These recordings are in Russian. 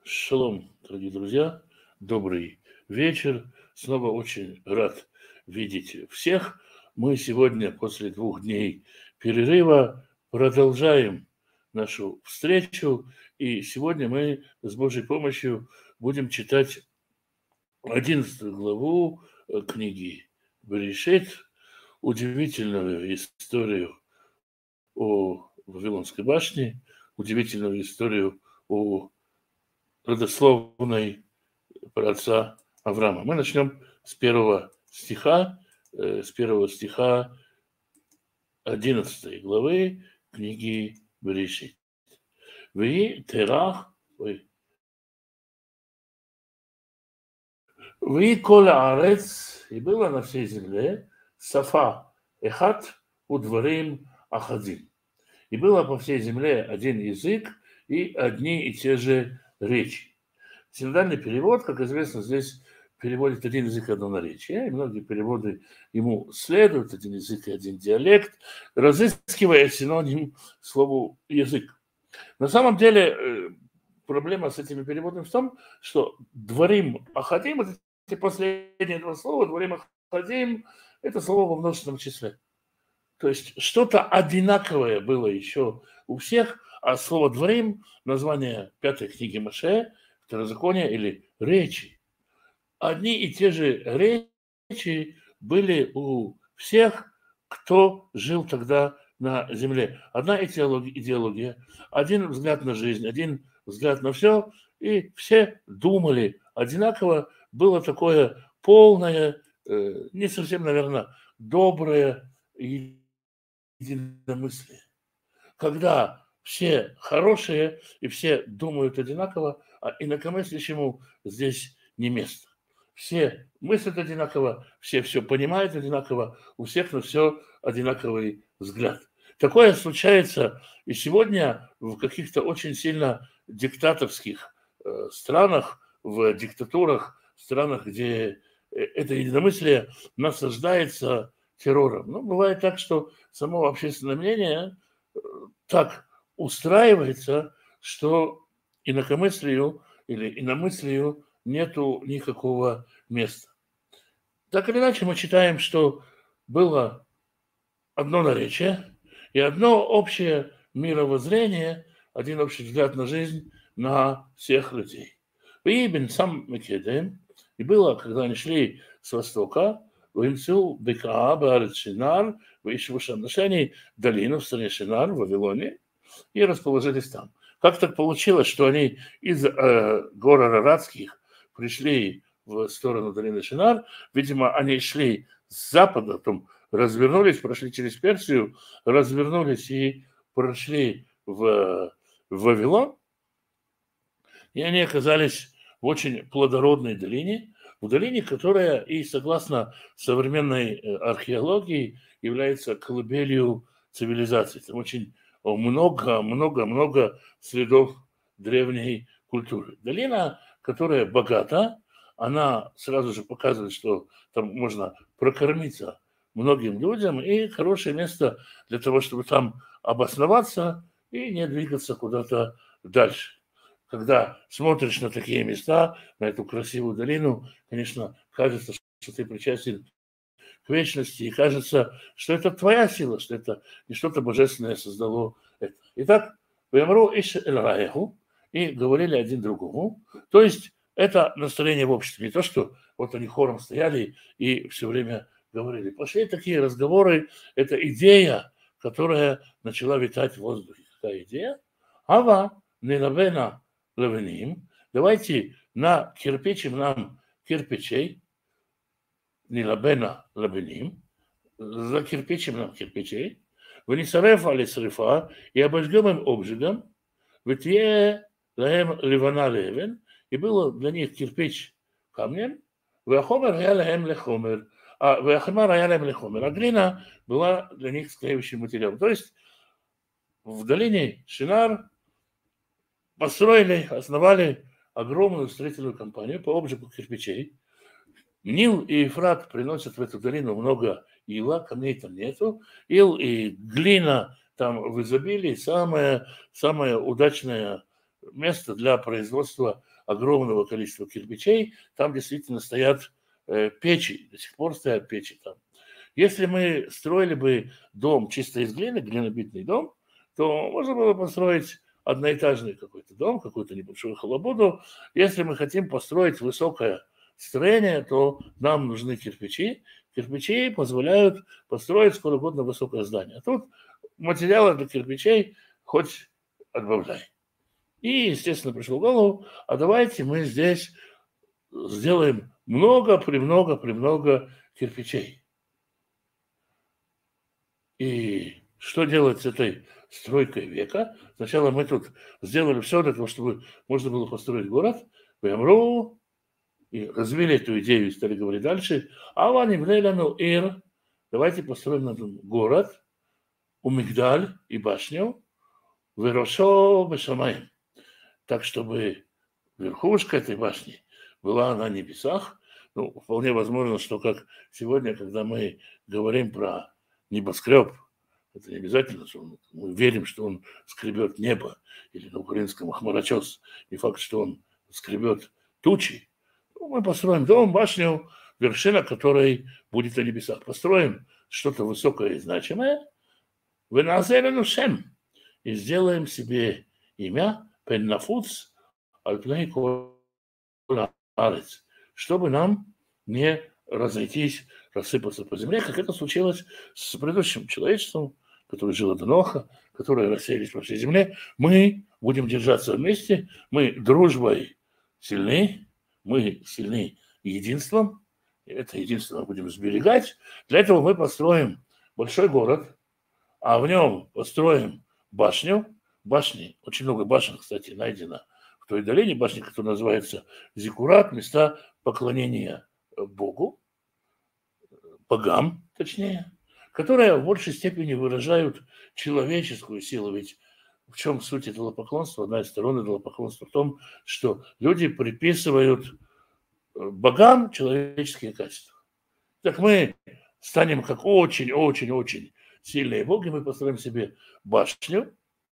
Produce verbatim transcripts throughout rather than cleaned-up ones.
Шалом, дорогие друзья, добрый вечер. Снова очень рад видеть всех. Мы сегодня после двух дней перерыва продолжаем нашу встречу. И сегодня мы с Божьей помощью будем читать одиннадцатую главу э, книги Берешит, удивительную историю о Вавилонской башне, удивительную историю о родословной праотца Авраама. Мы начнем с первого стиха, э, с первого стиха одиннадцатой главы книги Берешит. Вы терах, ой, вы кола арец, и было на всей земле сафа эхат удворим ахадим. И было по всей земле один язык и одни и те же речи. Синодальный перевод, как известно, здесь переводит один язык и одно наречие, и многие переводы ему следуют, один язык и один диалект, разыскивая синоним слову «язык». На самом деле проблема с этими переводами в том, что «дворим ахадим», эти последние два слова, «дворим ахадим», это слово во множественном числе. То есть что-то одинаковое было еще у всех, а слово «дворим», название пятой книги Моше, Второзакония или речи. Одни и те же речи были у всех, кто жил тогда на земле. Одна идеология, один взгляд на жизнь, один взгляд на все, и все думали одинаково. Было такое полное, не совсем, наверное, доброе единомыслие. Когда все хорошие и все думают одинаково, а инакомыслящему здесь не место. Все мыслят одинаково, все все понимают одинаково, у всех на все одинаковый взгляд. Такое случается и сегодня в каких-то очень сильно диктаторских э, странах, в диктатурах, странах, где это единомыслие насаждается террором. Ну, бывает так, что само общественное мнение так устраивается, что инакомыслию или иномыслию нету никакого места. Так или иначе, мы читаем, что было одно наречие и одно общее мировоззрение, один общий взгляд на жизнь на всех людей. И бен сам Мекедем, и было, когда они шли с востока, Вимцу Бекаа Баарет Шинар, Вишву Шамнашани, долину в стране Шинар, в Вавилоне, и расположились там. Как так получилось, что они из э, гор Араратских пришли в сторону долины Шинар? Видимо, они шли с запада, потом развернулись, прошли через Персию, развернулись и прошли в, в Вавилон. И они оказались в очень плодородной долине, в долине, которая и согласно современной археологии является колыбелью цивилизации. Там очень много-много-много следов древней культуры. Долина, которая богата, она сразу же показывает, что там можно прокормиться многим людям, и хорошее место для того, чтобы там обосноваться и не двигаться куда-то дальше. Когда смотришь на такие места, на эту красивую долину, конечно, кажется, что ты причастен к вечности, и кажется, что это твоя сила, что это не что-то божественное создало это. Итак, «Вемру иш эль раеху», и говорили один другому. То есть это настроение в обществе, не то, что вот они хором стояли и все время говорили. Пошли такие разговоры, это идея, которая начала витать в воздухе. Какая идея? Ава нилавена лавеним. Давайте на кирпичим нам кирпичей, нилабена лавеним, за кирпичем нам кирпичей, ונשרף על שריפה, и обожгем им обжигом, ותהיה להם לבנה לאבן, и было для них кирпич камнем, והחומר היה להם לחומר, והחמר היה להם לחומר, а глина была для них склеивающим материалом. То есть в долине Шинар построили, основали огромную строительную компанию по обжигу кирпичей. Нил и Ефрат приносят в эту долину много ила, камней там нету. Ил и глина там в изобилии, самое, самое удачное место для производства огромного количества кирпичей, там действительно стоят э, печи, до сих пор стоят печи там. Если мы строили бы дом чисто из глины, глинобитный дом, то можно было построить одноэтажный какой-то дом, какую-то небольшую халабуду. Если мы хотим построить высокое строение, то нам нужны кирпичи. Кирпичи позволяют построить сколь угодно высокое здание. А тут материалы для кирпичей хоть отбавляй. И, естественно, пришло в голову, а давайте мы здесь сделаем много, премного, премного кирпичей. И что делать с этой стройкой века? Сначала мы тут сделали все для того, чтобы можно было построить город, Вемру, и развили эту идею и стали говорить дальше. Ава Нивлеляну Ир, давайте построим на город, у Мигдаль и башню, Верошо Бешамай, так, чтобы верхушка этой башни была на небесах. Ну, вполне возможно, что как сегодня, когда мы говорим про небоскреб, это не обязательно, что он, мы верим, что он скребет небо, или на украинском хмарочос, не факт, что он скребет тучи. Ну, мы построим дом, башню, вершина которой будет на небесах. Построим что-то высокое и значимое, выназелену шем, и сделаем себе имя Пеннафуц Альпней Арец, чтобы нам не разойтись, рассыпаться по земле, как это случилось с предыдущим человечеством, которое жило до Ноха, которые рассеялись по всей земле. Мы будем держаться вместе, мы дружбой сильны, мы сильны единством, и это единство мы будем сберегать. Для этого мы построим большой город, а в нем построим башню. Башни, очень много башен, кстати, найдено в той долине, башни, которая называется Зиккурат, места поклонения Богу, богам, точнее, которые в большей степени выражают человеческую силу. Ведь в чем суть идолопоклонства? Одна из сторон идолопоклонства в том, что люди приписывают богам человеческие качества. Так мы станем как очень-очень-очень сильные боги, мы построим себе башню,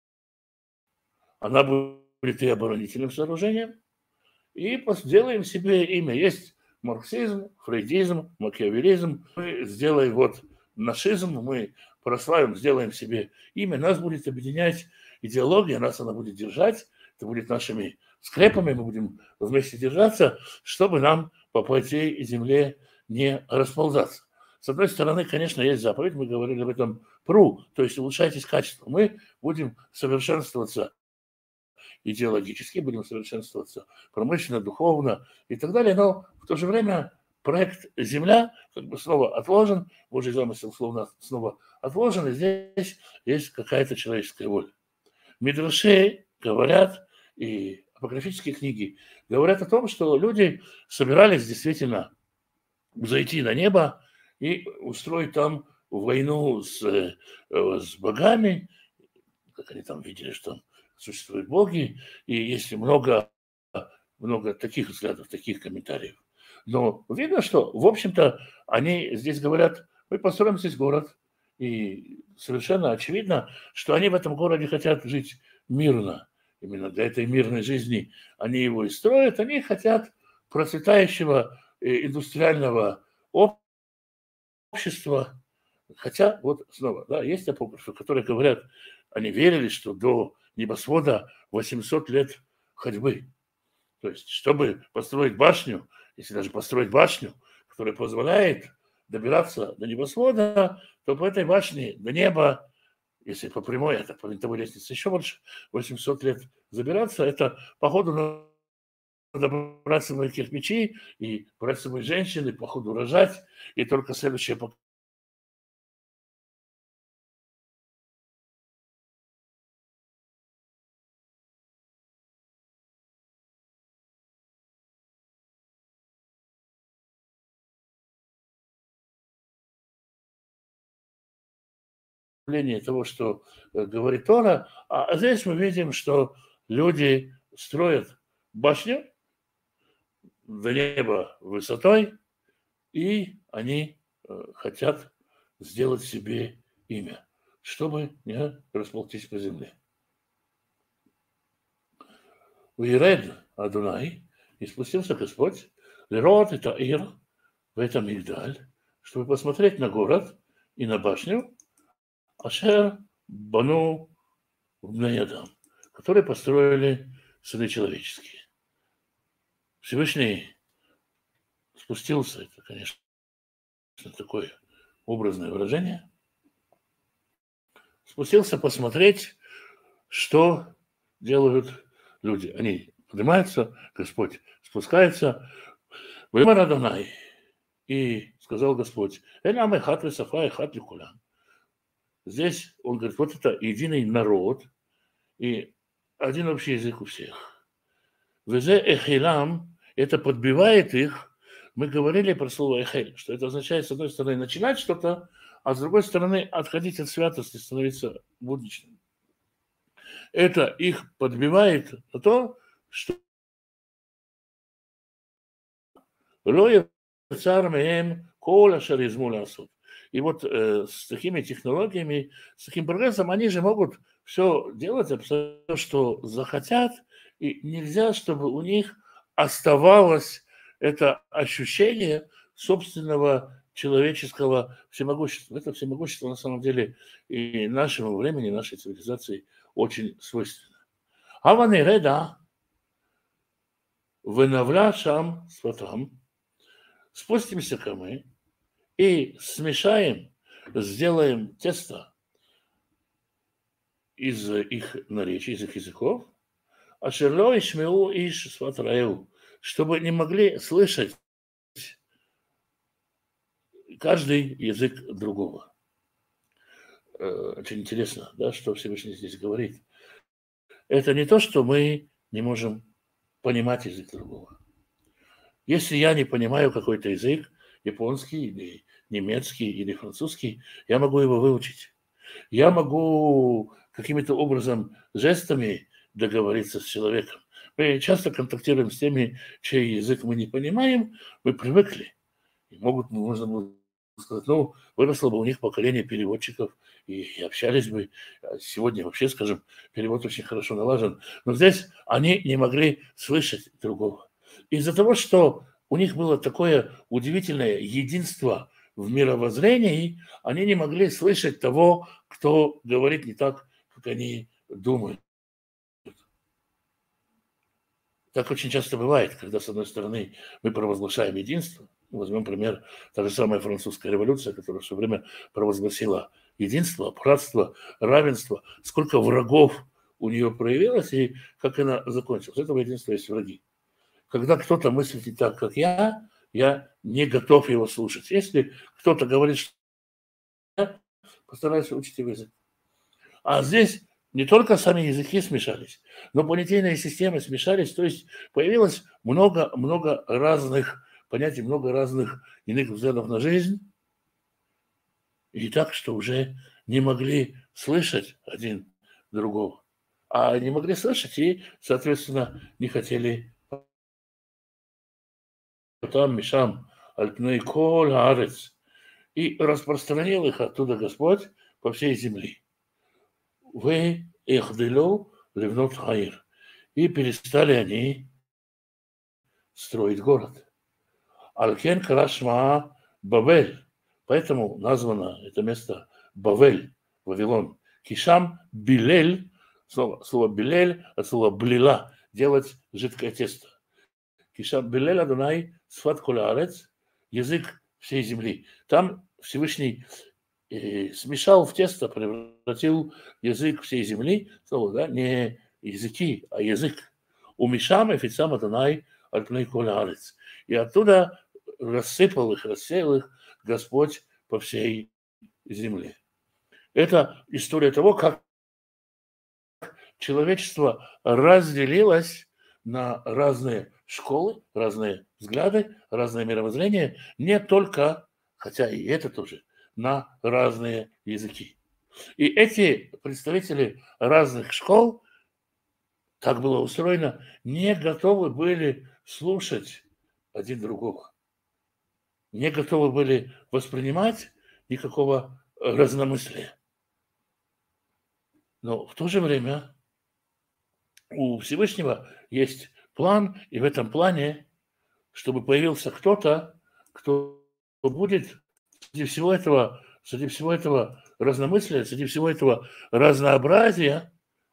она будет и оборонительным сооружением, и сделаем себе имя. Есть марксизм, фрейдизм, макиавелизм. Мы сделаем вот нашизм, мы прославим, сделаем себе имя. Нас будет объединять идеология, нас она будет держать, это будет нашими скрепами, мы будем вместе держаться, чтобы нам по плоти земле не расползаться. С одной стороны, конечно, есть заповедь, мы говорили об этом пру, то есть улучшайтесь качество. Мы будем совершенствоваться идеологически, будем совершенствоваться промышленно, духовно и так далее, но в то же время проект «Земля» как бы снова отложен, Божий замысел словно снова отложен, и здесь есть какая-то человеческая воля. Мидраши говорят, и апокрифические книги говорят о том, что люди собирались действительно зайти на небо и устроить там войну с, с богами, как они там видели, что существуют боги, и есть много, много таких взглядов, таких комментариев. Но видно, что, в общем-то, они здесь говорят, мы построим здесь город, и совершенно очевидно, что они в этом городе хотят жить мирно. Именно для этой мирной жизни они его и строят. Они хотят процветающего индустриального общества. Хотя, вот снова, да, есть апокрифы, которые говорят, они верили, что до небосвода восемьсот лет ходьбы. То есть, чтобы построить башню, если даже построить башню, которая позволяет добираться до небосвода, то по этой башне до неба, если по прямой, это по винтовой лестнице еще больше, восемьсот лет забираться, это, походу, надо брать с собой кирпичи и брать с собой женщины, походу, рожать, и только следующее поколение того, что говорит Тора, а здесь мы видим, что люди строят башню до неба высотой, и они хотят сделать себе имя, чтобы не расползтись по земле. Уиред, Адунай, и спустился Господь, лерот это ир, в этом Мигдаль, чтобы посмотреть на город и на башню, Ашер Бану Бнеядам, которые построили сыны человеческие. Всевышний спустился, это, конечно, такое образное выражение, спустился посмотреть, что делают люди. Они поднимаются, Господь спускается, и сказал Господь, здесь он говорит, вот это единый народ и один общий язык у всех. Везе эхилам, это подбивает их. Мы говорили про слово эхель, что это означает, с одной стороны, начинать что-то, а с другой стороны, отходить от святости, становиться будничным. Это их подбивает на то, что лоя цар меем кола шаризму асуд. И вот э, с такими технологиями, с таким прогрессом, они же могут все делать, абсолютно, что захотят, и нельзя, чтобы у них оставалось это ощущение собственного человеческого всемогущества. Это всемогущество, на самом деле, и нашему времени, нашей цивилизации очень свойственно. Аваны реда, вынавля шам сватам, спустимся-ка мы, и смешаем, сделаем тесто из их наречий, из их языков, а шерло и шмеу иш сватраев, чтобы не могли слышать каждый язык другого. Очень интересно, да, что Всевышний здесь говорит. Это не то, что мы не можем понимать язык другого. Если я не понимаю какой-то язык, японский или немецкий или французский, я могу его выучить. Я могу каким-то образом жестами договориться с человеком. Мы часто контактируем с теми, чей язык мы не понимаем, мы привыкли. И могут, можно было сказать, ну, выросло бы у них поколение переводчиков, и, и общались бы. Сегодня вообще, скажем, перевод очень хорошо налажен. Но здесь они не могли слышать другого. Из-за того, что у них было такое удивительное единство в мировоззрении, они не могли слышать того, кто говорит не так, как они думают. Так очень часто бывает, когда, с одной стороны, мы провозглашаем единство. Возьмем пример, та же самая французская революция, которая все время провозгласила единство, братство, равенство. Сколько врагов у нее проявилось и как она закончилась. Этого единства есть враги. Когда кто-то мыслит не так, как я, я не готов его слушать. Если кто-то говорит, что я постараюсь учить его язык. А здесь не только сами языки смешались, но понятийные системы смешались, то есть появилось много-много разных понятий, много разных иных взглядов на жизнь, и так, что уже не могли слышать один другого. А не могли слышать и, соответственно, не хотели там мишам альпней кол арец, и распространил их оттуда Господь по всей земле. Вы ихделю ливнот хаир. И перестали они строить город. Алкен крашма Бавель. Поэтому названо это место Бавель, Вавилон. Кишам билель, слово, слово билель, от слова блила, делать жидкое тесто. Кишам билель Адонай сфат колярец, язык всей земли. Там Всевышний э, смешал в тесто, превратил язык всей земли, слово, да, не языки, а язык. Умешам эфицам Адонай альпней колярец. И оттуда рассыпал их, рассеял их Господь по всей земле. Это история того, как человечество разделилось на разные школы, разные взгляды, разное мировоззрение, не только, хотя и это тоже, на разные языки. И эти представители разных школ, так было устроено, не готовы были слушать один другого. Не готовы были воспринимать никакого разномыслия. Но в то же время у Всевышнего есть план, и в этом плане, чтобы появился кто-то, кто будет среди всего этого, среди всего этого разномыслия, среди всего этого разнообразия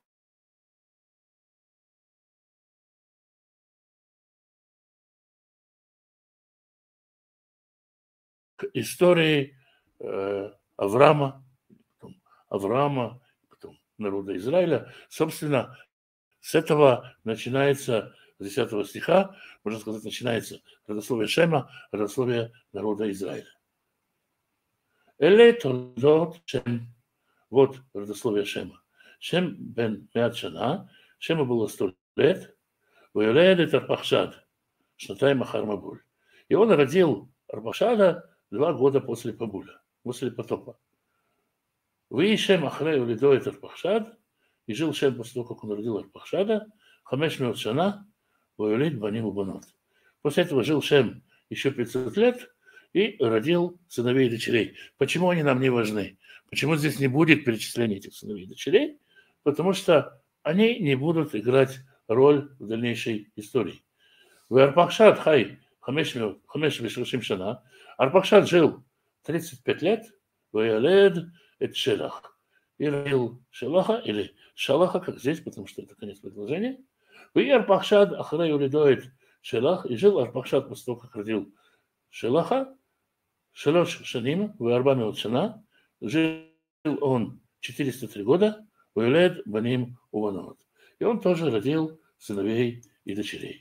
к истории э, Авраама, потом Авраама, потом народа Израиля. Собственно, с этого начинается, с десятого стиха, можно сказать, начинается родословие Шема, родословие народа Израиля. Эле толдот Шем. Вот родословие Шема. Шем бен меат шана, Шему было сто лет, ваилед Арпахшад, шнатай махар Мабуль. И он родил Арпахшада два года после Пабуля, после потопа. Вы Шем ахрею лидоет Арпахшад, и жил Шем после того, как он родил Арпахшада, хамеш меот шана, ваилед баним убанот. После этого жил Шем еще пятьсот лет и родил сыновей и дочерей. Почему они нам не важны? Почему здесь не будет перечисления этих сыновей и дочерей? Потому что они не будут играть роль в дальнейшей истории. В Арпахшад хай хамеш вешрушим шана. Арпахшад жил тридцать пять лет, ваялед эт Шелах. И родил Шелаха, или Шалаха, как здесь, потому что это конец предложения. И Арпахшад ахрею лидоет Шелах. И жил Арпахшад после того, как родил Шелаха, Шелош шаним, в Арбамеот шана. Жил он четыреста три года, ваилед баним уванот. И он тоже родил сыновей и дочерей.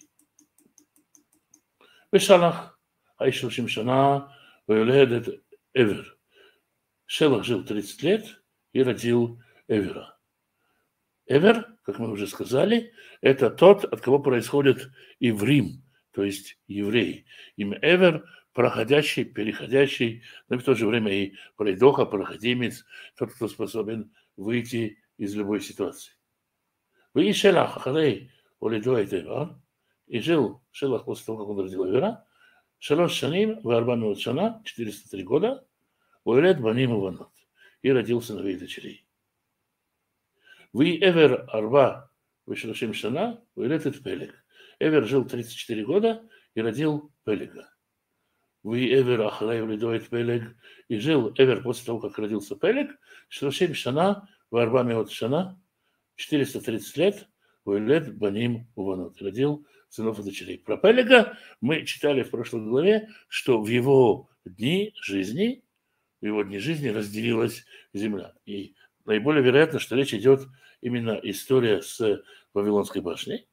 Вешалах, айшушим шана, ваилед Эвер. Шелах жил тридцать лет и родил Эвера. Эвер, как мы уже сказали, это тот, от кого происходит иврим, то есть еврей. Имя Эвер – проходящий, переходящий, но в то же время и пройдоха, проходимец, тот, кто способен выйти из любой ситуации. Вы и Шелах, ахарей, олидуайт Эвер, и жил Шелах после того, как он родил Эвера, Шалош шаним, в Арбамеот шана, четыреста три года, ваилед баним уванот, и родил сыновей и дочерей. Вы Эвер арба, вешрушим шана, ваилед эт Пелег. Эвер жил тридцать четыре года и родил Пелега. Вы Эвер ахарей лидоет Пелег, и жил Эвер после того, как родился Пелег, шрушим шана, в Арбамеот шана, четыреста тридцать лет, ваилед баним уванот, родил сынов и дочерей. Про Пелега мы читали в прошлой главе, что в его дни жизни, в его дни жизни разделилась земля. И наиболее вероятно, что речь идет именно история с Вавилонской башней.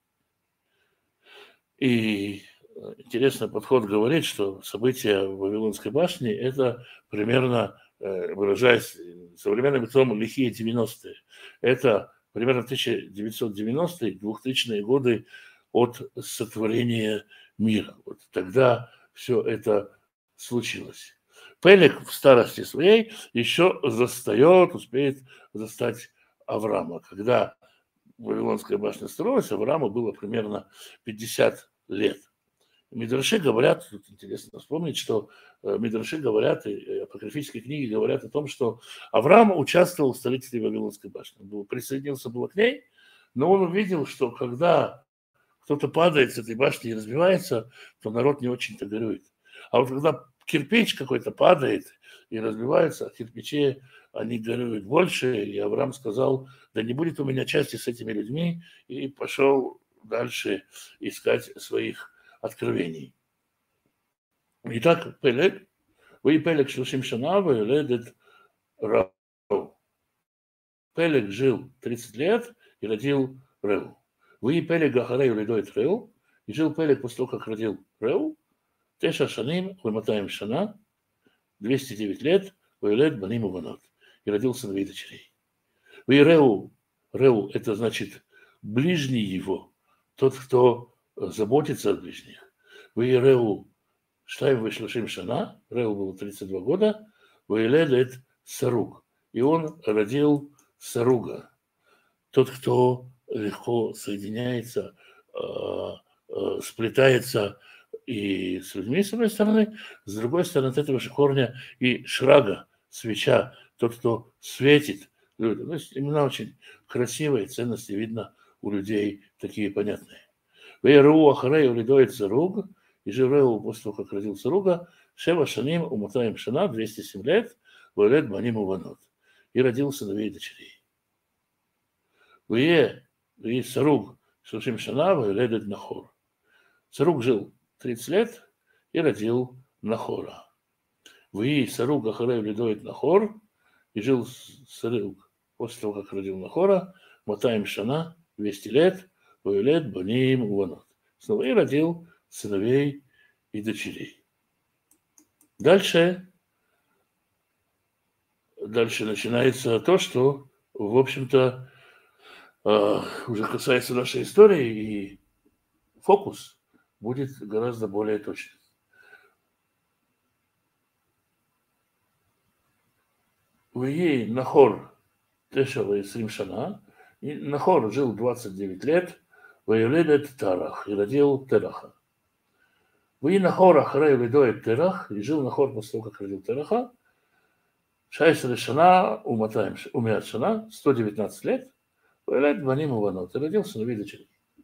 И интересно, подход говорит, что события в Вавилонской башне – это примерно, выражаясь современным языком, лихие девяностые. Это примерно тысяча девятьсот девяностые, двухтысячные годы от сотворения мира. Вот тогда все это случилось. Пелег в старости своей еще застает, успеет застать Авраама. Когда Вавилонская башня строилась, Аврааму было примерно пятьдесят лет. Мидраши говорят, тут интересно вспомнить, что Мидраши говорят, и апокрифические книги говорят о том, что Авраам участвовал в строительстве Вавилонской башни. Он присоединился было к ней, но он увидел, что когда кто-то падает с этой башни и разбивается, то народ не очень-то горюет. А вот когда кирпич какой-то падает и разбивается, а кирпичи, они горюют больше, и Авраам сказал, да не будет у меня части с этими людьми, и пошел дальше искать своих откровений. Итак, Пелег, вы Пелег шлушим шана, вы ледет Рау. Пелег жил тридцать лет и родил Реу. Вы Пелег ахарею ледоет Реу, и жил Пелег после того, как родил Реу, Теша шаним, выматаем шана, двести девять лет, ваилед баним уванот, и родил сыновей и дочерей. Вы Реу, Реу это значит ближний его, тот, кто заботится о ближних. Вы Реу, штайм вышлышим шана, Реу было тридцать два года, ваилед эт Саруг, и он родил Саруга, тот, кто легко соединяется, сплетается и с людьми, с одной стороны, с другой стороны, от этого же корня и шрага, свеча, тот, кто светит людям. То есть имена очень красивые, ценности видно у людей такие понятные. Вейру Ахарею лидоет Царуг, и жил Реу после того, как родил Царуга, Шева Шаним Уматаем Шана, двести семь лет, Вайлет Баним Уванот. И родил сыновей и дочерей. Вие, и Царуг, Шушим Шана, Вайлет Нахор. Царуг жил тридцать лет и родил Нахора. Вие, Царуг Ахарею лидоет Нахор, и жил Царуг после того, как родил Нахора, Матаем Шана, двести лет, Вайлет Баним Уванот. Снова и родил сыновей и дочерей. Дальше, дальше начинается то, что, в общем-то, уже касается нашей истории, и фокус будет гораздо более точным. Вие Нахор Тешава и Срим Шана, и Нахор жил двадцать девять лет, Ваевледет Тарах, и родил Тераха. Вы Нахор Ахарею лидоет Терах, и жил Нахор после того, как родил Тераха, Шайсер Шана, Уматаем, умеет Шана, сто девятнадцать лет, Вайлет Баним Уванот, и родил сыновей и дочерей.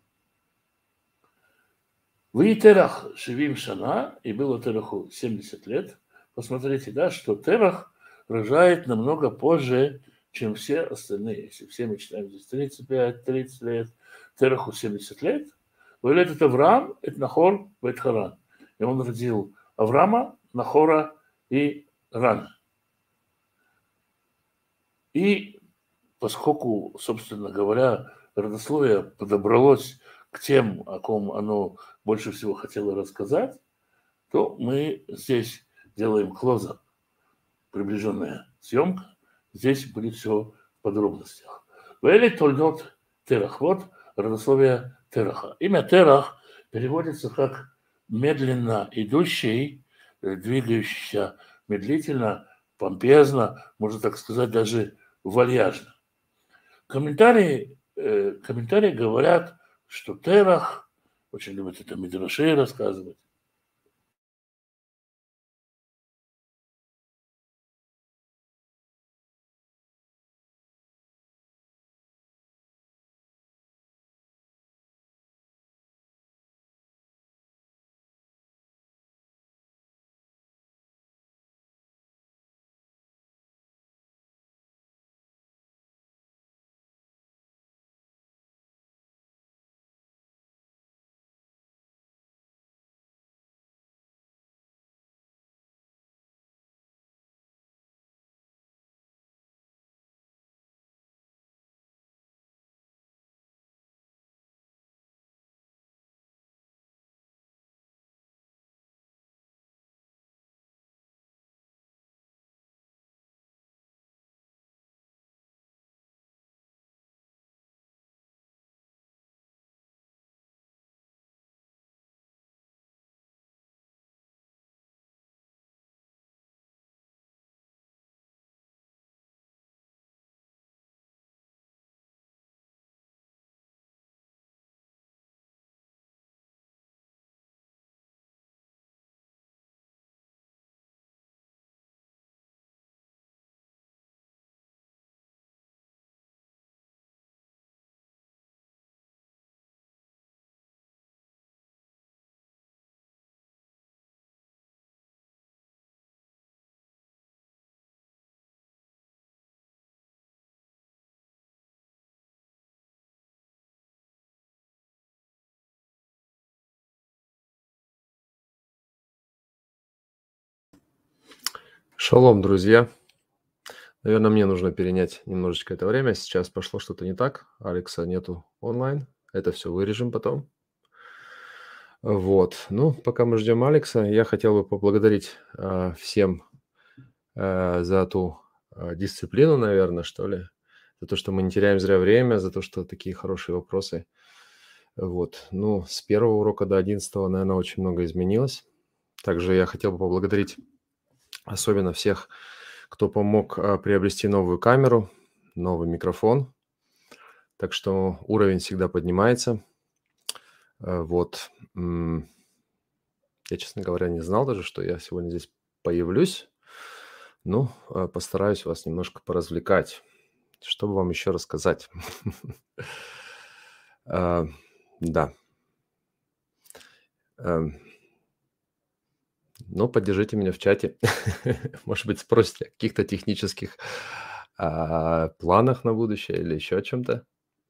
Вы Терах Шевим Шана, и было Тераху семьдесят лет. Посмотрите, да, что Терах рожает намного позже, чем все остальные. Если все мы читаем здесь тридцать пять тридцать лет, Тераху семьдесят лет, Вайлет это Авраам, это Нахор, это Харан. И он родил Авраама, Нахора и Рана. И поскольку, собственно говоря, родословие подобралось к тем, о ком оно больше всего хотело рассказать, то мы здесь делаем клозап, приближенная съемка. Здесь будет все в подробностях. Вели Тольдот Терах. Вот родословие Тераха. Имя Терах переводится как медленно идущий, двигающийся медлительно, помпезно, можно так сказать, даже вальяжно. Комментарии, э, комментарии говорят, что Терах, очень любят это Мидраши рассказывать, Шалом, друзья. Наверное, мне нужно перенять немножечко это время. Сейчас пошло что-то не так. Алекса нету онлайн. Это все вырежем потом. Вот. Ну, пока мы ждем Алекса, я хотел бы поблагодарить э, всем э, за ту э, дисциплину, наверное, что ли. За то, что мы не теряем зря время, за то, что такие хорошие вопросы. Вот. Ну, с первого урока до одиннадцатого, наверное, очень много изменилось. Также я хотел бы поблагодарить особенно всех, кто помог а, приобрести новую камеру, новый микрофон. Так что уровень всегда поднимается. А, вот. М, Я, честно говоря, не знал даже, что я сегодня здесь появлюсь. Ну, а, постараюсь вас немножко поразвлекать. Что бы вам еще рассказать? А, Да. Эм, ну, поддержите меня в чате. Может быть, спросите о каких-то технических а, планах на будущее или еще о чем-то.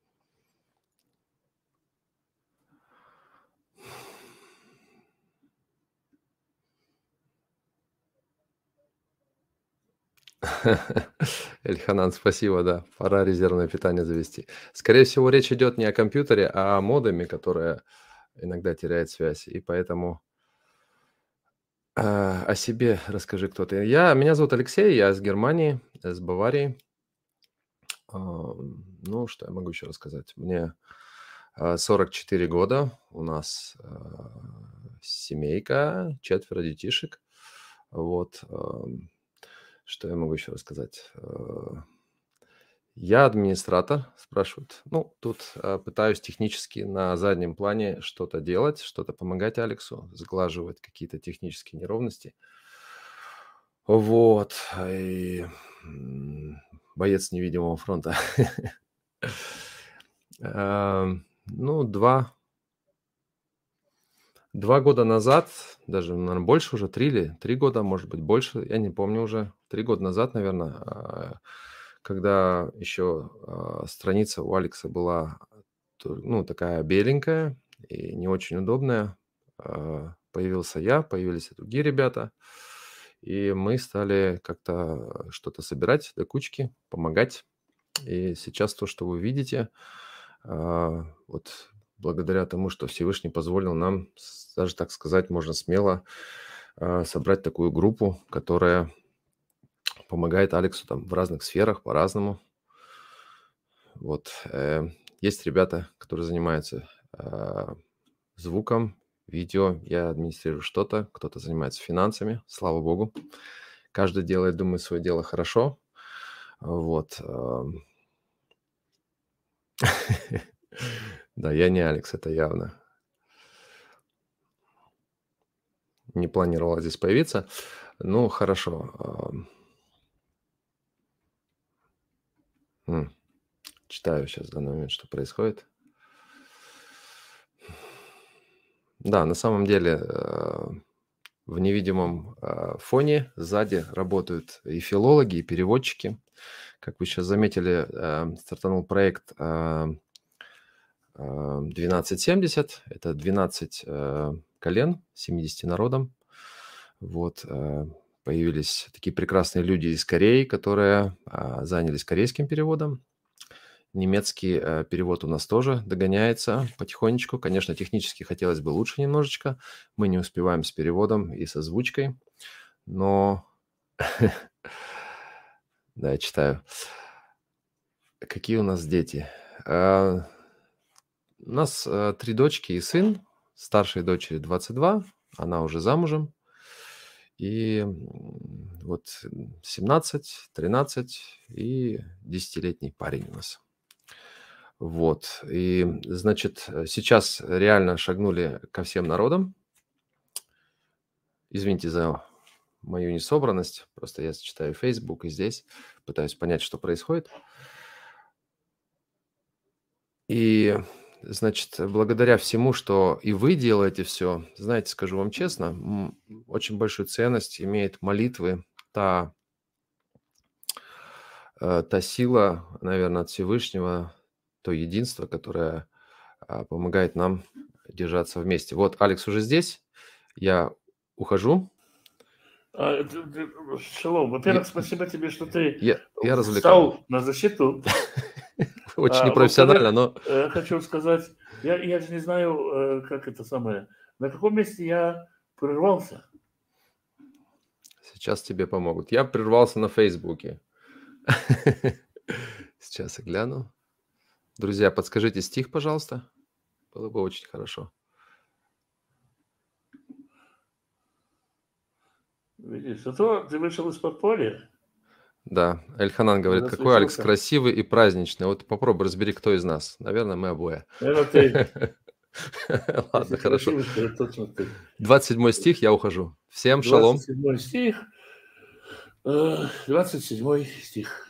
Эльханан, спасибо, да. Пора резервное питание завести. Скорее всего, речь идет не о компьютере, а о модеме, которая иногда теряет связь. И поэтому а, о себе расскажи, кто ты. Я, меня зовут Алексей, я из Германии, из Баварии. Ам, Ну, что я могу еще рассказать? Мне а, сорок четыре года, у нас а, семейка, четверо детишек. Вот. ам, Что я могу еще рассказать? Э, Я администратор, спрашивают. Ну, тут а, пытаюсь технически на заднем плане что-то делать, что-то помогать Алексу, сглаживать какие-то технические неровности. Вот. И м, боец невидимого фронта. Ам, Ну, два, два года назад, даже, наверное, больше уже, три или три года, может быть, больше, я не помню уже, три года назад, наверное, когда еще а, страница у Алекса была, то- ну, такая беленькая и не очень удобная, а, появился я, появились и другие ребята, и мы стали как-то что-то собирать до кучки, помогать. И сейчас то, что вы видите, а, вот благодаря тому, что Всевышний позволил нам, с- даже так сказать, можно смело а, собрать такую группу, которая помогает Алексу там в разных сферах по-разному. Вот. э, Есть ребята, которые занимаются а, звуком, видео. Я администрирую что-то, кто-то занимается финансами, слава богу. Каждый делает, думаю, свое дело хорошо. Вот. ам. Да, я не Алекс, это явно. Не планировал здесь появиться. Ну, хорошо. ам. М, Читаю сейчас в данный момент, что происходит. Да, на самом деле э, в невидимом а, фоне сзади работают и филологи, и переводчики. Как вы сейчас заметили, э, стартанул проект а, а, двенадцать семьдесят. Это двенадцать э, колен, семидесяти народам. Вот. э, Появились такие прекрасные люди из Кореи, которые а, занялись корейским переводом. Немецкий э, перевод у нас тоже догоняется потихонечку. Конечно, технически хотелось бы лучше немножечко. Мы не успеваем с переводом и с озвучкой, но да, я читаю. Какие у нас дети? А, У нас э, три дочки и сын. Старшей дочери двадцать два, она уже замужем. И м, вот семнадцать, тринадцать и десятилетний парень у нас. Вот. И, значит, э, сейчас реально шагнули ко всем народам. Извините за мою несобранность. Просто я читаю Facebook и здесь пытаюсь понять, что происходит. И, значит, благодаря всему, что и вы делаете все, знаете, скажу вам честно, м, очень большую ценность имеет молитвы, та, э, та сила, наверное, от Всевышнего, то единство, которое а, помогает нам держаться вместе. Вот Алекс уже здесь, я ухожу. А, д- д- Шалом. Я, Во-первых, спасибо тебе, что ты я, я развлекаю. встал на защиту. Очень А, непрофессионально, во-вторых, но э, хочу сказать, я, я же не знаю, э, как это самое, на каком месте я прервался. сейчас тебе помогут. Я прервался на Фейсбуке. Сейчас я гляну. Друзья, подскажите стих, пожалуйста. Было бы очень хорошо. Видишь, а то ты вышел из подполья, Да, Эльханан говорит, какой Алекс засветился. красивый и праздничный. Вот попробуй разбери, кто из нас. Наверное, мы обои. Наверное, ты, Ладно, если хорошо. красивый, то точно ты. двадцать седьмой стих, я ухожу. Всем двадцать шалом. седьмой стих. э, двадцать седьмой стих.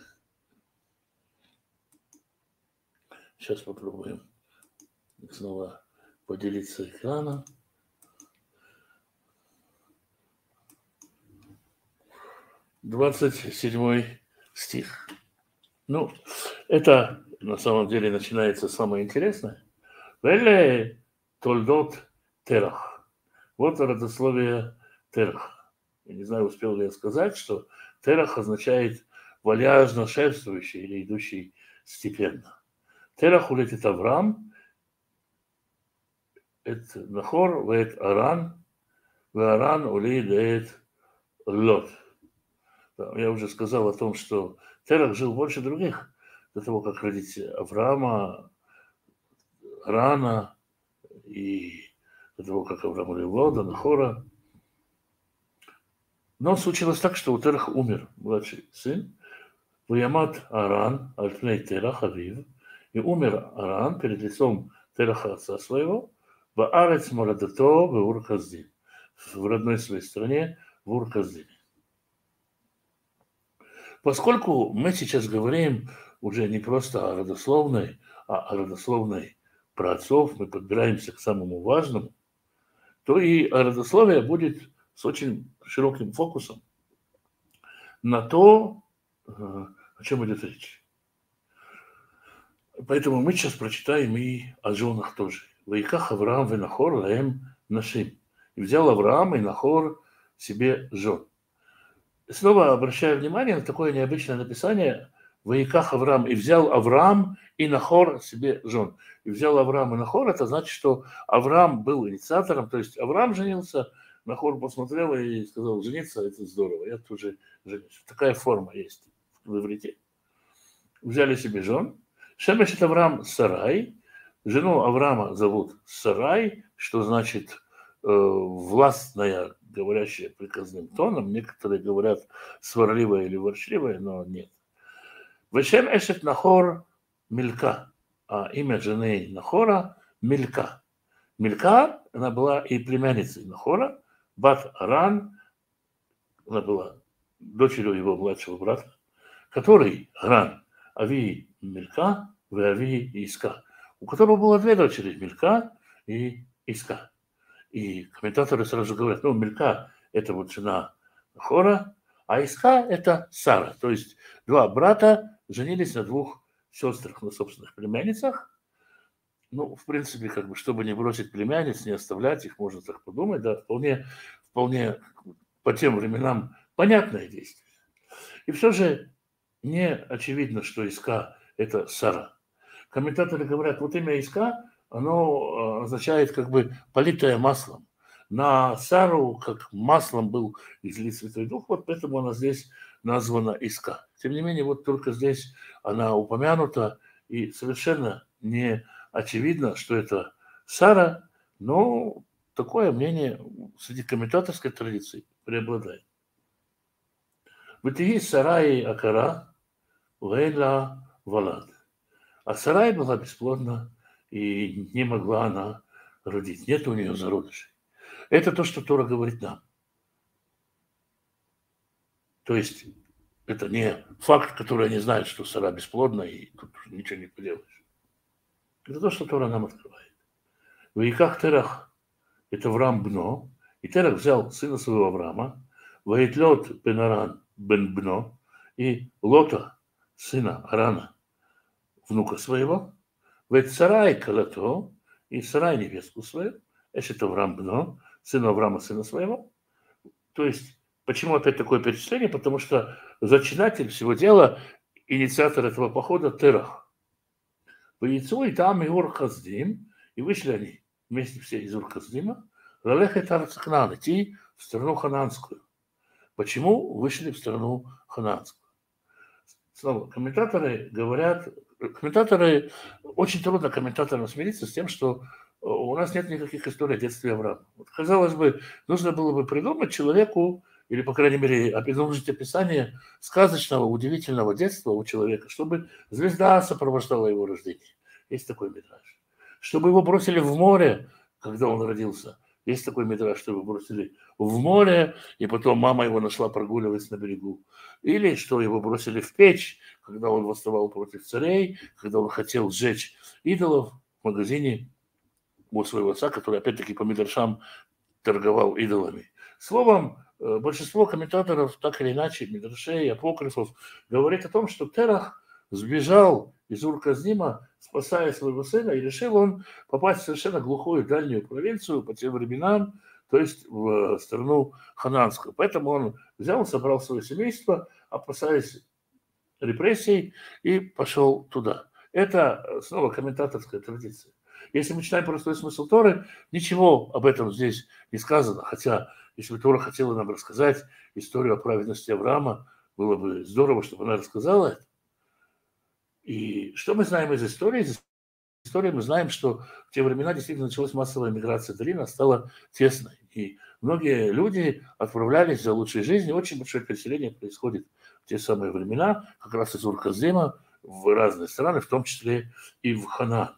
Сейчас попробуем снова поделиться экраном. двадцать седьмой стих. Ну, это на самом деле начинается самое интересное. Веле толдот терах. Вот родословие терах. Я не знаю, успел ли я сказать, что терах означает вальяжно шествующий или идущий степенно. Терах улетит Авраам, это Нахор, вет Аран, веаран улетит Лот. Я уже сказал о том, что Терах жил больше других до того, как родить Авраама, Арана и до того, как Авраам родил Лода, Нахора. Но случилось так, что у Тераха умер младший сын, Ваямат Аран, альпней Терах Авив, и умер Аран перед лицом Тераха отца своего, Баарец Морадато в Ур-Каздин, в родной своей стране, в Ур-Каздине. Поскольку мы сейчас говорим уже не просто о родословной, а о родословной праотцов, мы подбираемся к самому важному, то и родословие будет с очень широким фокусом на то, о чем идет речь. Поэтому мы сейчас прочитаем и о женах тоже. «Ваиках Авраам венахор лаэм нашим». И взял Авраам и Нахор себе жен. Снова обращаю внимание на такое необычное написание «Ваиках Авраам», и взял Авраам и Нахор себе жен. И взял Авраам и Нахор, это значит, что Авраам был инициатором, то есть Авраам женился, Нахор посмотрел и сказал: жениться – это здорово, я тоже женюсь. Такая форма есть в иврите. Взяли себе жен. Шемеш – это Авраам Сарай. Жену Авраама зовут Сарай, что значит э, властная, говорящая приказным тоном. Некоторые говорят сварливая или ворчливая, но нет. Вешем эшет Нахор Милька. А имя жены Нахора Милька. Милька, она была и племянницей Нахора. Бат Аран, она была дочерью его младшего брата, который Аран, Ави Милька, в Ави Иска, у которого было две дочери, Милька и Иска. И комментаторы сразу говорят: ну, Милька – это вот жена Нахора, а Иска – это Сара. То есть два брата женились на двух сестрах, на собственных племянницах. Ну, в принципе, как бы, чтобы не бросить племянниц, не оставлять их, можно так подумать, да, вполне, вполне по тем временам понятное действие. И все же не очевидно, что Иска – это Сара. Комментаторы говорят, вот имя Иска, оно означает как бы политое маслом. На Сару как маслом был излит Святой Дух, вот поэтому она здесь названа Иска. Тем не менее, вот только здесь она упомянута, и совершенно не очевидно, что это Сара, но такое мнение среди комментаторской традиции преобладает. Бытие Сараи Акара Лейла Валад. А Сарай была бесплодна, и не могла она родить. Нет у нее зародышей. Это то, что Тора говорит нам. То есть это не факт, который они знают, что Сара бесплодна, и тут ничего не поделаешь. Это то, что Тора нам открывает. В Иках Терах – это Авраам Бно, и Терах взял сына своего Авраама, Ваитлот бен Аран бен Бно, и Лота, сына Арана, внука своего, Вет Сарай Калато, и Сарай невестку свою, Эшет Авраам Бно, сына Авраама, сына своего. То есть, почему опять такое перечисление? Потому что зачинатель всего дела, инициатор этого похода Терах. По яйцу и там и Ур-Каздим, и вышли они вместе все из Ур-Каздима, Лалехет Арцахнан, идти в страну хананскую. Почему вышли в страну хананскую? Снова, комментаторы говорят, комментаторы, очень трудно комментаторам смириться с тем, что у нас нет никаких историй о детстве Авраама. Вот, казалось бы, нужно было бы придумать человеку, или, по крайней мере, обнаружить описание сказочного, удивительного детства у человека, чтобы звезда сопровождала его рождение. Есть такой мидраж. Чтобы его бросили в море, когда он родился. Есть такой мидраж, что его бросили в море, и потом мама его нашла прогуливаясь на берегу. Или что его бросили в печь, когда он восставал против царей, когда он хотел сжечь идолов в магазине у своего отца, который, опять-таки, по мидрашам торговал идолами. Словом, большинство комментаторов, так или иначе, мидрашей, апокрифов, говорит о том, что Терах сбежал из Ур-Каздима, спасая своего сына, и решил он попасть в совершенно глухую дальнюю провинцию по тем временам, то есть в страну хананскую. Поэтому он взял, собрал свое семейство, опасаясь репрессий, и пошел туда. Это снова комментаторская традиция. Если мы читаем простой смысл Торы, ничего об этом здесь не сказано. Хотя, если бы Тора хотела нам рассказать историю о праведности Авраама, было бы здорово, чтобы она рассказала это. И что мы знаем из истории? Из истории мы знаем, что в те времена действительно началась массовая миграция. Долина стала тесной. И многие люди отправлялись за лучшей жизнью. Очень большое переселение происходит в те самые времена, как раз из Ур-Каздима в разные страны, в том числе и в Ханаан.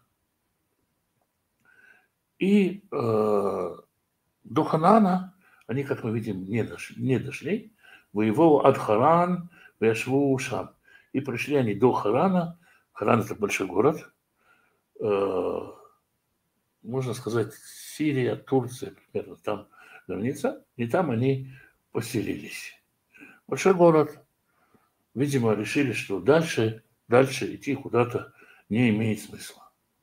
И э, до Ханаана они, как мы видим, не дошли. Не дошли. Воевал ад Харан, Вяшву Шам. И пришли они до Харана. Харан – это большой город. Э, можно сказать, Сирия, Турция, примерно там граница. И там они поселились. Большой город. Видимо, решили, что дальше, дальше идти куда-то не имеет смысла.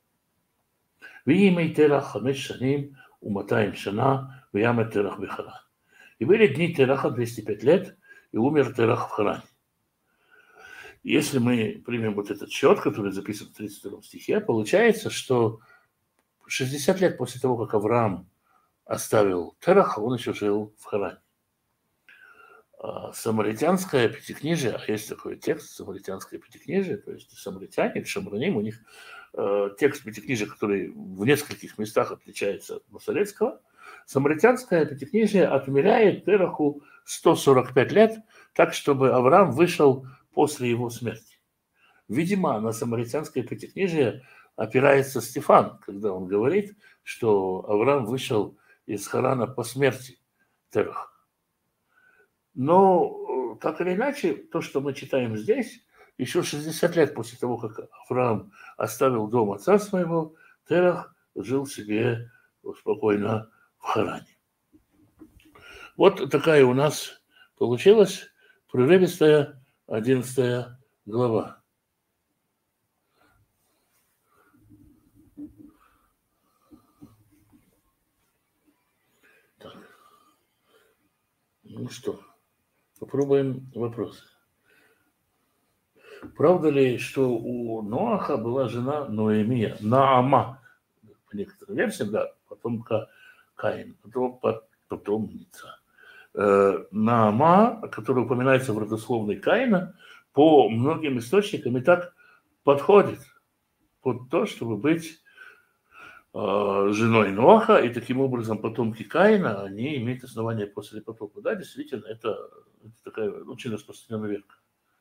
ויהי תרח חמש שנים ומאתיים שנה, וימת תרח בחרן. И были дни Тераха двести пять лет, и умер Терах в Харане. Если мы примем вот этот счет, который записан в тридцать втором стихе, получается, что шестьдесят лет после того, как Авраам оставил Тераха, он еще жил в Харане. Самаритянское пятикнижие, а есть такой текст, самаритянское пятикнижие, то есть самаритяне, шамраним, у них э, текст пятикнижия, который в нескольких местах отличается от масоретского. Самаритянское пятикнижие отмеряет Тераху сто сорок пять лет, так, чтобы Авраам вышел после его смерти. Видимо, на самаритянское пятикнижие опирается Стефан, когда он говорит, что Авраам вышел из Харана по смерти Тераха. Но, так или иначе, то, что мы читаем здесь, еще шестьдесят лет после того, как Авраам оставил дом отца своего, Терах жил себе спокойно в Харане. Вот такая у нас получилась прерывистая одиннадцатая глава. Так. Ну что? Попробуем вопросы. Правда ли, что у Ноаха была жена Ноэмия, Наама, по некоторым версиям, да, потомка Каин, потом, потомница. Э, Наама, которая упоминается в родословной Каина, по многим источникам и так подходит под то, чтобы быть э, женой Ноаха, и таким образом потомки Каина, они имеют основания после потопа. Да, действительно, это, это такая очень распространенная верка.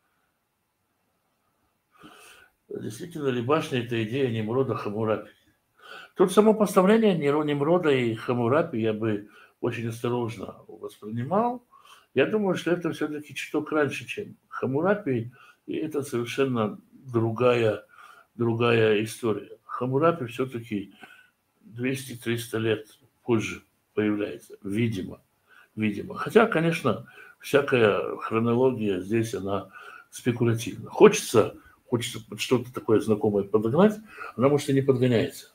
Действительно ли башня – это идея Нимрода Хаммурапи? Тут само поставление Нимрода и Хаммурапи я бы очень осторожно воспринимал. Я думаю, что это все-таки чуток раньше, чем Хаммурапи, и это совершенно другая, другая история. Хаммурапи все-таки двести-триста лет позже появляется, видимо, видимо. Хотя, конечно, всякая хронология здесь, она спекулятивна. Хочется, хочется что-то такое знакомое подогнать, она, может, и не подгоняется.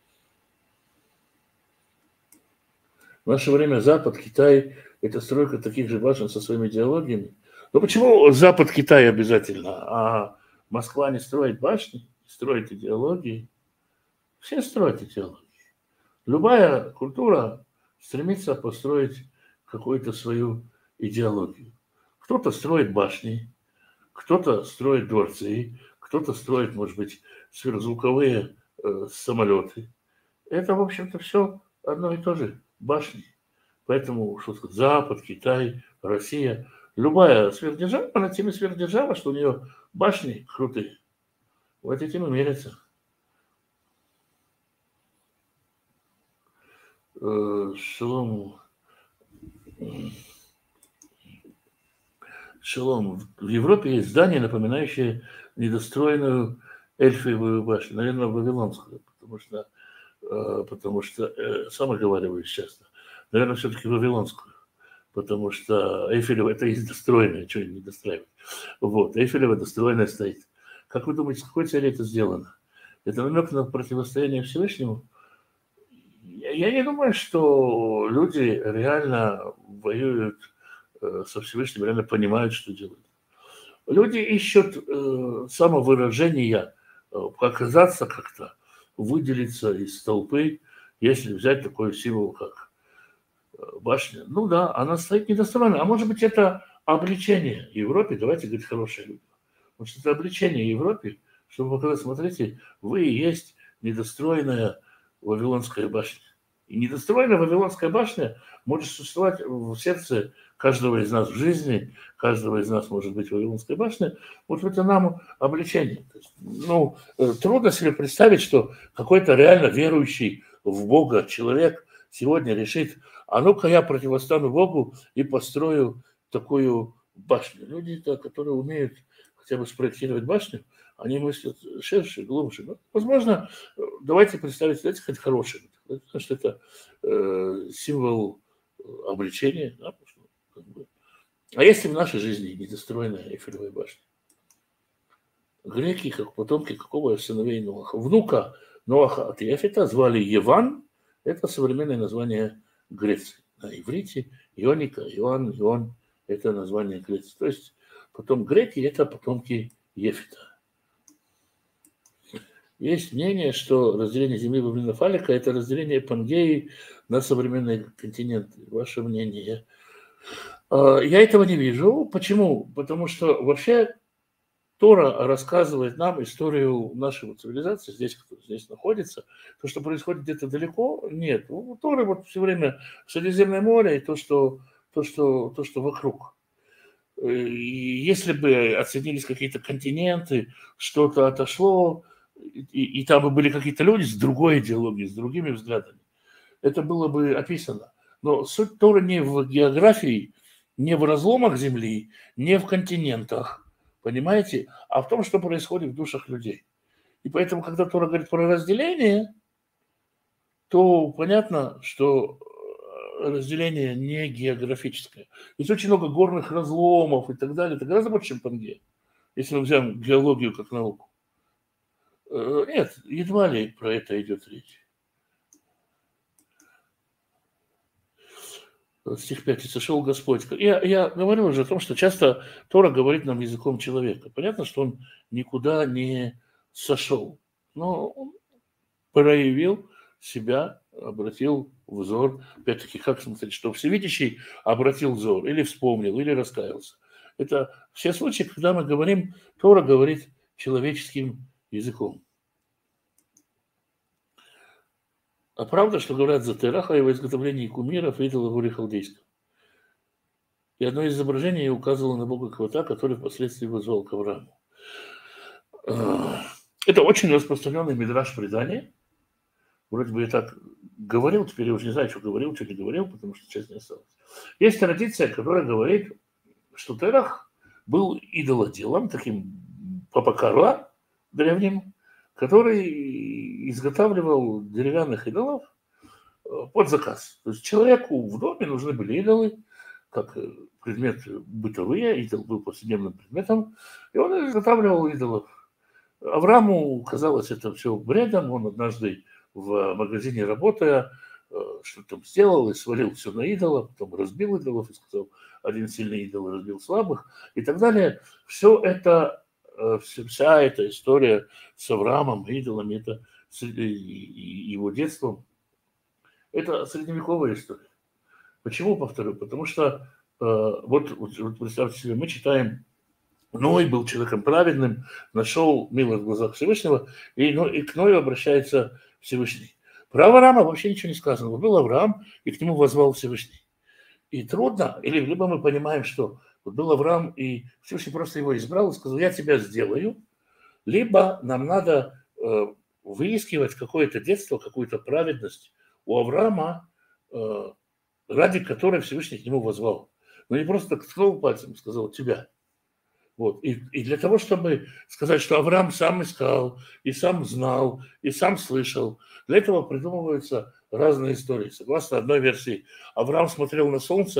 В наше время Запад, Китай – это стройка таких же башен со своими идеологиями. Но почему Запад, Китай обязательно, а Москва не строит башни, строит идеологии? Все строят идеологии. Любая культура стремится построить какую-то свою идеологию. Кто-то строит башни, кто-то строит дворцы, кто-то строит, может быть, сверхзвуковые э, самолеты. Это, в общем-то, все одно и то же. Башни. Поэтому, что сказать, Запад, Китай, Россия, любая сверхдержава, она тем и сверхдержава, что у нее башни крутые. Вот этим и мерятся. Шалом. Шалом. В Европе есть здание, напоминающее недостроенную эльфиевую башню, наверное, вавилонскую, потому что потому что, сам оговариваюсь часто, наверное, все-таки вавилонскую. потому что Эйфелева это есть достроенная, что не достраивать. Вот, Эйфелева достроенная стоит. Как вы думаете, с какой целью это сделано? Это намек на противостояние Всевышнему? Я не думаю, что люди реально воюют со Всевышним, реально понимают, что делают. Люди ищут э, самовыражения, э, показаться как-то, выделиться из толпы, если взять такой символ, как э, башня. Ну да, она стоит недостроена. А может быть, это обличение Европе, давайте говорить хорошие люди. Может, это обличение Европе, чтобы показать, смотрите, вы и есть недостроенная Вавилонская башня. И недостроенная Вавилонская башня может существовать в сердце каждого из нас в жизни, каждого из нас может быть Вавилонская башня, вот это нам обличение. То есть, ну, трудно себе представить, что какой-то реально верующий в Бога человек сегодня решит, а ну-ка я противостану Богу и построю такую башню. Люди, которые умеют хотя бы спроектировать башню, они мыслят ширше, глубже. Но, возможно, давайте представить, давайте хоть хороший, потому что это э, символ обличения. Да, как бы. А если в нашей жизни недостроенная Эйфелевая башня? Греки, как потомки какого сыновей Ноаха? Внука Ноаха от Ефета звали Еван, это современное название Греции. На иврите Ионика, Иоанн, Ион – это название Греции. То есть потом греки – это потомки Ефета. Есть мнение, что разделение Земли во времена Фалика – это разделение Пангеи на современные континенты. Ваше мнение? Я этого не вижу. Почему? Потому что вообще Тора рассказывает нам историю нашей цивилизации, здесь, кто здесь находится. То, что происходит где-то далеко, нет. У Торы вот все время Средиземное море и то, что, то, что, то, что вокруг. И если бы оценились какие-то континенты, что-то отошло, и, и там бы были какие-то люди с другой идеологией, с другими взглядами, это было бы описано. Но суть Торы не в географии, не в разломах Земли, не в континентах, понимаете, а в том, что происходит в душах людей. И поэтому, когда Тора говорит про разделение, то понятно, что разделение не географическое. Есть очень много горных разломов и так далее. Это гораздо больше, чем Пангея, если мы взяем геологию как науку. Нет, едва ли про это идет речь. Стих пять. «И сошел Господь». Я, я говорил уже о том, что часто Тора говорит нам языком человека. Понятно, что он никуда не сошел, но он проявил себя, обратил взор. Опять-таки, как смотреть, что всевидящий обратил взор, или вспомнил, или раскаялся. Это все случаи, когда мы говорим, Тора говорит человеческим языком. А правда, что говорят за Тераха о его изготовлении кумиров и идолов в горе Халдейском. И одно из изображений указывало на бога Квота, который впоследствии вызвал к Аврааму. Это очень распространенный мидраш предания. Вроде бы я так говорил, теперь я уже не знаю, что говорил, что не говорил, потому что часть не осталась. Есть традиция, которая говорит, что Терах был идолоделом, таким папакарла древним, который изготавливал деревянных идолов под заказ. То есть человеку в доме нужны были идолы, как предмет бытовые, идол был повседневным предметом, и он изготавливал идолов. Аврааму казалось это все бредом, он однажды в магазине работая, что-то там сделал и свалил все на идола, потом разбил идолов и сказал, один сильный идол разбил слабых и так далее. Все это, вся эта история с Авраамом, идолами, это его детством, это средневековая история. Почему повторю? Потому что вот, вот представьте себе, мы читаем, Ной был человеком праведным, нашел милость в глазах Всевышнего, и, ну, и к Ною обращается Всевышний. Про Авраама вообще ничего не сказано. Вот был Авраам, и к нему возвал Всевышний. И трудно, или либо мы понимаем, что вот был Авраам, и Всевышний просто его избрал и сказал, я тебя сделаю, либо нам надо э, выискивать какое-то детство, какую-то праведность у Авраама, э, ради которой Всевышний к нему возвал. Но не просто так ткнул пальцем и сказал, тебя. Вот. И, и для того, чтобы сказать, что Авраам сам искал, и сам знал, и сам слышал, для этого придумываются разные истории. Согласно одной версии, Авраам смотрел на солнце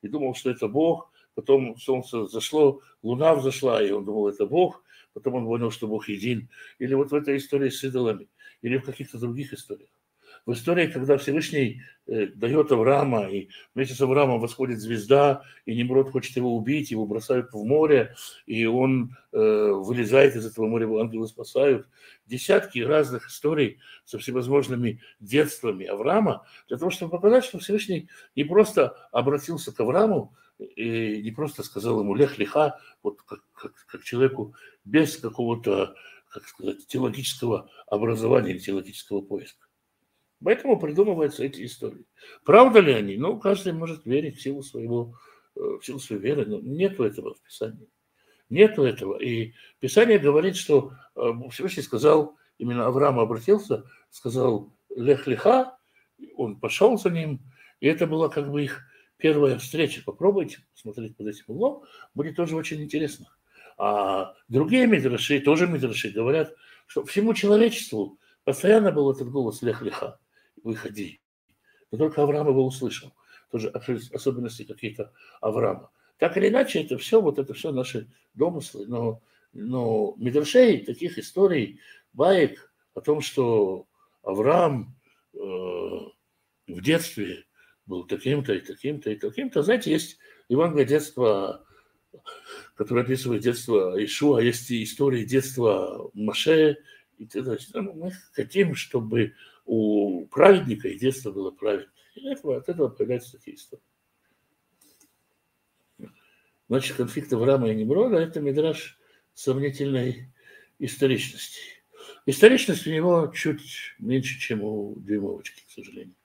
и думал, что это Бог. Потом солнце зашло, луна взошла, и он думал, это Бог. Потом он понял, что Бог един. Или вот в этой истории с идолами, или в каких-то других историях. В истории, когда Всевышний э, дает Авраама, и вместе с Авраамом восходит звезда, и Немрод хочет его убить, его бросают в море, и он э, вылезает из этого моря, его ангелы спасают. Десятки разных историй со всевозможными детствами Авраама, для того, чтобы показать, что Всевышний не просто обратился к Аврааму, и не просто сказал ему «лех лиха», вот как, как, как человеку без какого-то, как сказать, теологического образования или теологического поиска. Поэтому придумываются эти истории. Правда ли они? Ну, каждый может верить в силу своего, в силу своей веры, но нету этого в Писании. Нету этого. И Писание говорит, что Всевышний сказал, именно Авраам обратился, сказал «лех лиха», он пошел за ним, и это была как бы их первая встреча. Попробуйте посмотреть под этим углом, будет тоже очень интересно. А другие мидраши, тоже мидраши, говорят, что всему человечеству постоянно был этот голос «лех лиха», выходи. Но только Авраам его услышал. Тоже особенности какие-то Авраама. Так или иначе, это все, вот это все наши домыслы. Но, но мидрашей, таких историй, баек о том, что Авраам э, в детстве был таким-то и таким-то и таким-то. Знаете, есть Евангелие детства, которое описывает детство Ишуа, есть и истории детства Моше. И т.д. Мы хотим, чтобы у праведника и детство было праведное. И этого, от этого появляются такие истории. Значит, конфликт Авраама и Немрода – это мидраш сомнительной историчности. Историчность у него чуть меньше, чем у дюймовочки, к сожалению.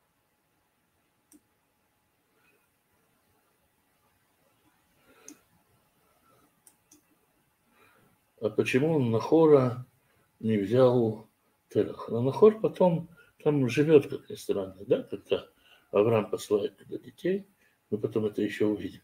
А почему Нахора не взял Терах? Но Нахор потом там живет, как ни странно, да, когда Авраам посылает туда детей, мы потом это еще увидим.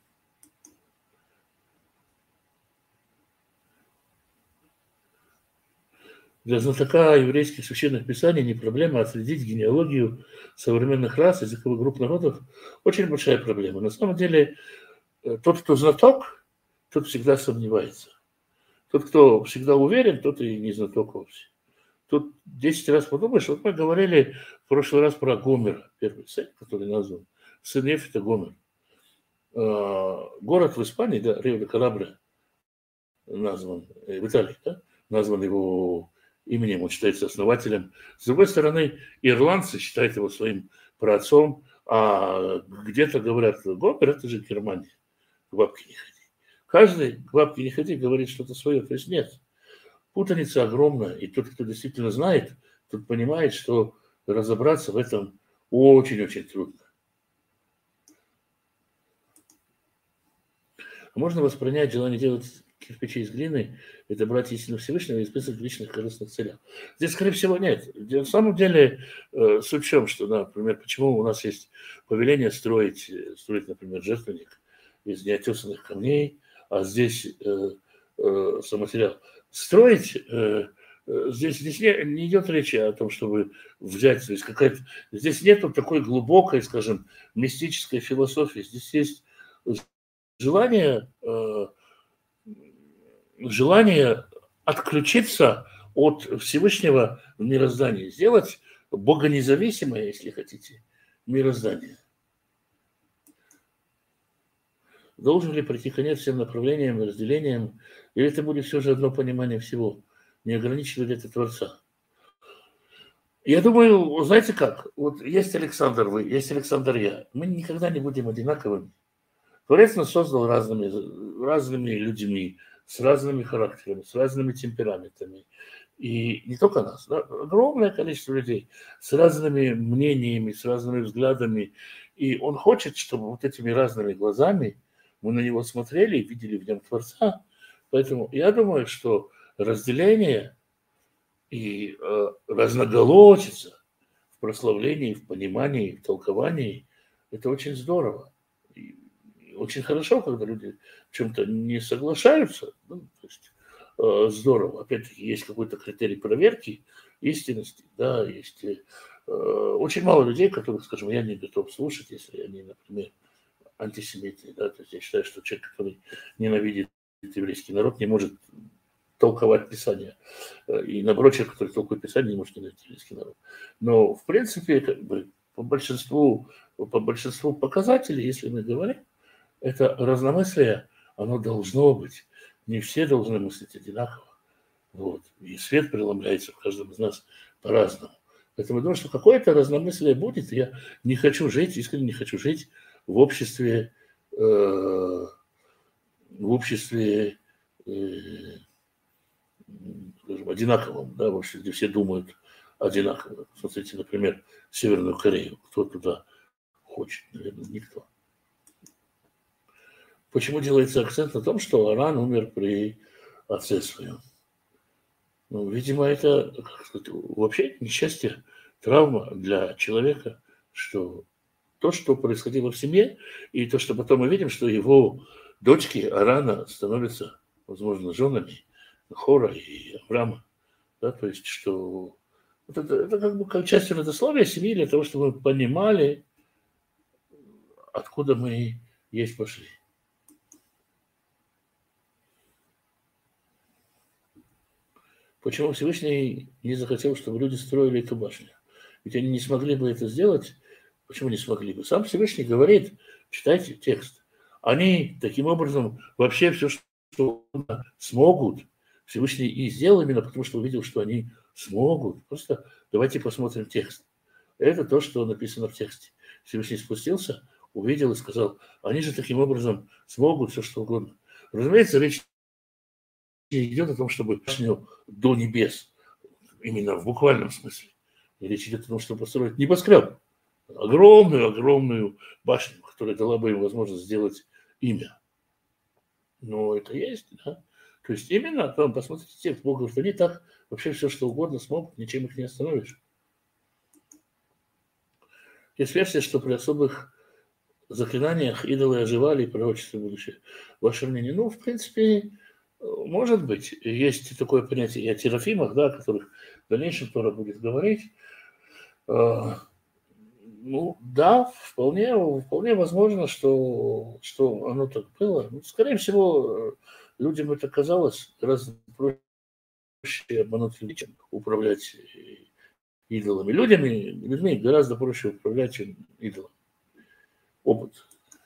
Для знатока еврейских священных писаний не проблема отследить генеалогию современных рас, языковых групп народов. Очень большая проблема. На самом деле, тот, кто знаток, тот всегда сомневается. Тот, кто всегда уверен, тот и не знаток вовсе. Тут десять раз подумаешь, вот мы говорили в прошлый раз про Гомера, первый сын, который назван. Сын Ефита Гомер. Город в Испании, да, Рио-де-Калабре, назван, в Италии, да, назван его именем, он считается основателем. С другой стороны, ирландцы считают его своим праотцом, а где-то говорят, Гомер – это же Германия, к бабке не ходи. Каждый к бабке не ходи говорит что-то свое, то есть нет. Путаница огромная, и тот, кто действительно знает, тот понимает, что разобраться в этом очень-очень трудно. Можно воспринять желание делать кирпичи из глины, это брать истину Всевышнего и список личных корыстных целей. Здесь, скорее всего, нет. На самом деле, э, суть в чем, что, например, почему у нас есть повеление строить, строить, например, жертвенник из неотесанных камней, а здесь э, э, самотериал. Строить, э, э, здесь, здесь не, не идет речи о том, чтобы взять, то есть какая-то, здесь нет такой глубокой, скажем, мистической философии. Здесь есть желание, э, желание отключиться от Всевышнего в мироздании, сделать богонезависимое, если хотите, мироздание. Должен ли прийти конец всем направлениям и разделениям, или это будет все же одно понимание всего? Не ограничивает ли это Творца? Я думаю, знаете как, вот есть Александр вы, есть Александр я, мы никогда не будем одинаковыми. Творец нас создал разными, разными людьми, с разными характерами, с разными темпераментами. И не только нас, да, огромное количество людей с разными мнениями, с разными взглядами. И он хочет, чтобы вот этими разными глазами мы на него смотрели и видели в нем Творца. Поэтому я думаю, что разделение и э, разноголосица в прославлении, в понимании, в толковании – это очень здорово. И очень хорошо, когда люди в чем-то не соглашаются. Ну, то есть, э, здорово. Опять-таки, есть какой-то критерий проверки истинности. Да, есть э, очень мало людей, которых, скажем, я не готов слушать, если они, например, антисемиты. Да? То есть я считаю, что человек, который ненавидит еврейский народ, не может толковать Писание. И наоборот, человек, который толкует Писание, не может ненавидеть еврейский народ. Но, в принципе, как бы, по большинству, по большинству показателей, если мы говорим, это разномыслие, оно должно быть. Не все должны мыслить одинаково. Вот. И свет преломляется в каждом из нас по-разному. Поэтому я думаю, что какое-то разномыслие будет. Я не хочу жить, искренне не хочу жить в обществе, э, в обществе э, скажем, одинаковом, да, в общем, где все думают одинаково. Смотрите, например, Северную Корею. Кто туда хочет? Наверное, никто. Почему делается акцент на том, что Аран умер при отце своем? Ну, видимо, это, как сказать, вообще несчастье, травма для человека, что то, что происходило в семье, и то, что потом мы видим, что его дочки Арана становятся, возможно, женами Хора и Авраама. Да, то есть, что вот это, это как бы как часть родословия семьи для того, чтобы мы понимали, откуда мы есть пошли. Почему Всевышний не захотел, чтобы люди строили эту башню? Ведь они не смогли бы это сделать. Почему не смогли бы? Сам Всевышний говорит, читайте текст. Они таким образом вообще все, что смогут, Всевышний и сделал именно потому, что увидел, что они смогут. Просто давайте посмотрим текст. Это то, что написано в тексте. Всевышний спустился, увидел и сказал, они же таким образом смогут все, что угодно. Разумеется, речь идет о том, чтобы башню до небес, именно в буквальном смысле. И речь идет о том, чтобы построить небоскреб, огромную-огромную башню, которая дала бы им возможность сделать имя. Но это есть, да. То есть именно, там, посмотрите текст, Бог говорит, они так вообще все, что угодно смогут, ничем их не остановишь. Есть версия, что при особых заклинаниях идолы оживали и пророчество будущее. Ваше мнение? Ну, в принципе, может быть. Есть такое понятие и о терафимах, да, о которых в дальнейшем Тора будет говорить. Ну, да, вполне, вполне возможно, что, что оно так было. Ну, скорее всего, людям это казалось гораздо проще обмануть людей, чем управлять идолами. Людьми, людьми гораздо проще управлять, чем идолами. Опыт.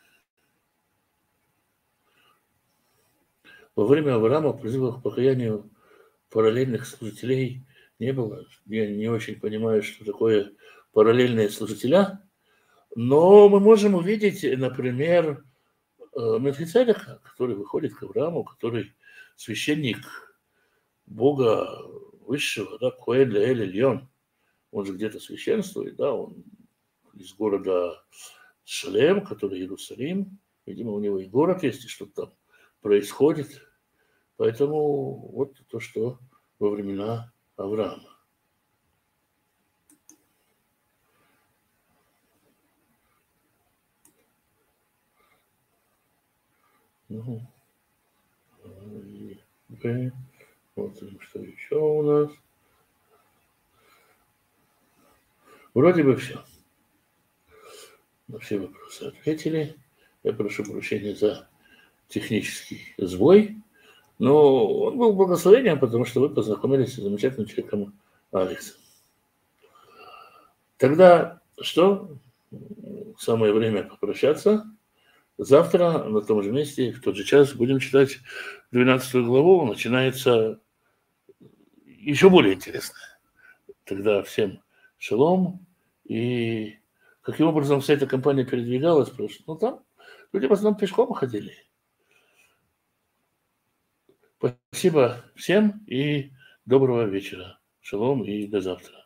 Во время Авраама призывов к покаянию параллельных служителей не было. Я не очень понимаю, что такое параллельные служителя, но мы можем увидеть, например, Мелхиседека, который выходит к Аврааму, который священник Бога Высшего, да, Коэн Леэль Эльон. Он же где-то священствует, да, он из города Шалем, который Иерусалим. Видимо, у него и город есть, и что-то там происходит. Поэтому вот то, что во времена Авраама. Ну, смотрим, что еще у нас. Вроде бы все. На все вопросы ответили. Я прошу прощения за технический сбой. Но он был благословением, потому что вы познакомились с замечательным человеком Алексом. Тогда что? Самое время попрощаться. Завтра на том же месте, в тот же час, будем читать двенадцатую главу. Начинается еще более интересно. Тогда всем шалом. И каким образом вся эта компания передвигалась? Ну, там люди в основном пешком ходили. Спасибо всем и доброго вечера. Шалом и до завтра.